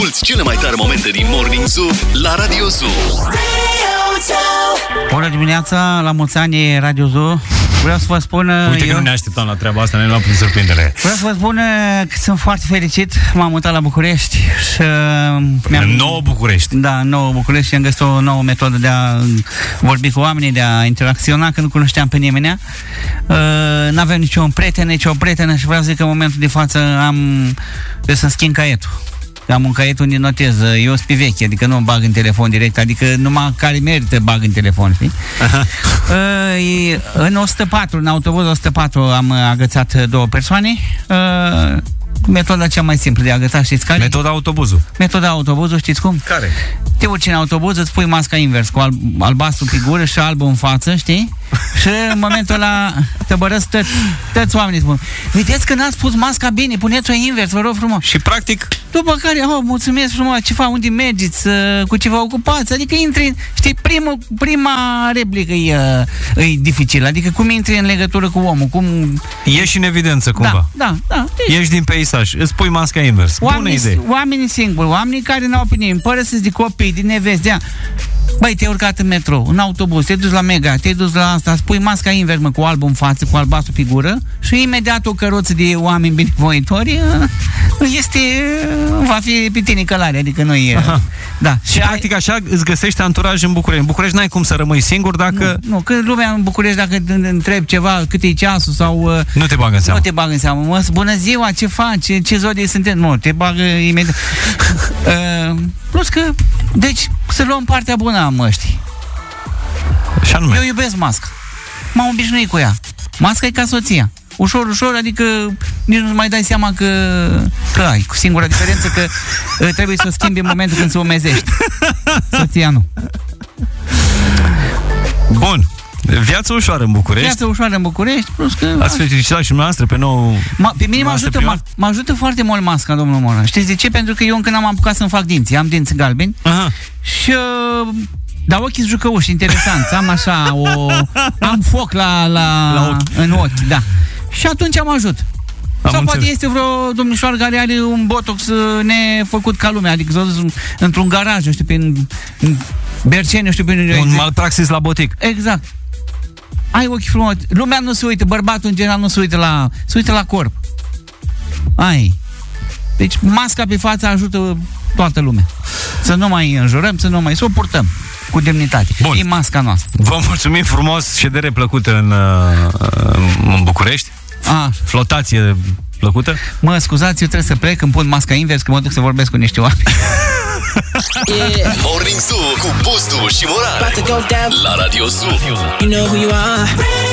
Asculți cele mai tare momente din Morning Zoo la Radio Zoo. Bună dimineața, la mulți ani Radio Zoo. Vreau să vă spun... Uite că nu ne așteptam la treaba asta, ne luăm prin surprindere. Vreau să vă spun că sunt foarte fericit. M-am mutat la București și... Nouă București. Da, nouă București și am găsit o nouă metodă de a vorbi cu oamenii, de a interacționa, că nu cunoșteam pe nimeni. N-aveam nicio prietenă și vreau să zic că în momentul de față trebuie să-mi schimb caietul. Am un caiet unde notez, eu sunt pe vechi, adică nu bag în telefon direct, adică numai care merită bag în telefon, știi? În 104, în autobuz 104 am agățat 2 persoane. Metoda cea mai simplă de a agăța, știți care? Metoda autobuzul. Metoda autobuzul, știți cum? Care? Te urci în autobuz, îți pui masca invers, cu albastru pe gură și albul în față, știi? Și în momentul ăla te bărăți toți oamenii spun: vedeți că n-ați pus masca bine, puneți-o invers, vă rog frumos. Și practic... După care, mulțumesc frumos, ce fac, unde mergeți, cu ce vă ocupați? Adică intri, știi, prima replică e dificilă, adică cum intri în legătură cu omul, cum... Ieși în evidență cumva. Da. Deci, ieși din peisaj, îți pui masca invers. Bună idee. Oamenii singuri, oamenii care n-au opinie, împărăsesc de copii, din neveste, băi, te-ai urcat în metrou, în autobuz, te-ai dus la Mega, te-ai dus la asta, spui masca invers, cu albul în față, cu albastru pe gură și imediat o căruță de oameni binevoitori va fi pe tine călare, adică nu e... Da. Și practic așa îți găsești anturaj în București. În București n-ai cum să rămâi singur dacă... Nu, că lumea în București, dacă întrebi ceva, cât e ceasul sau... Nu te bagă în seamă. Nu te bagă în seamă. Bună ziua, ce faci? Ce zodie sunteți? Nu, te bagă imediat. Plus că, deci, să luăm partea bună a măștii. Și anume? Eu iubesc masca. M-am obișnuit cu ea. Masca e ca soția. Ușor, adică nici nu mai dai seama că ai. Cu singura diferență că trebuie să o schimbi în momentul când se umezește. Soția nu. Bun. Viață ușoară în București. Plus că... Ați felicitat și dumneavoastră pe nou... Pe mine mă ajută foarte mult masca, domnul Moran. Știți de ce? Pentru că eu încă n-am apucat să-mi fac dinții. Am dinți galbeni. Și... dar ochii sunt jucăuși, interesanți. Am așa am foc la ochi. În ochi, da. Și atunci am ajut. Sau poate este vreo domnișoară care are un botox nefăcut ca lumea, adică s-a dus într-un garaj, știu, prin Berceni, știu, prin... Un malpraxis la botic. Exact. Ai ochi frumos. Lumea nu se uită, bărbatul în general nu se uită la corp. Deci masca pe față ajută toată lumea. Să nu mai înjurăm, să o purtăm cu demnitate. Bun. E masca noastră. Vă mulțumim frumos, ședere plăcută în București. Flotație plăcută. Mă scuzați, eu trebuie să plec, îmi pun masca invers, că mă duc să vorbesc cu niște oameni. Morning Zoo cu Bustu și Moran la Radio Zoo. You know who you are.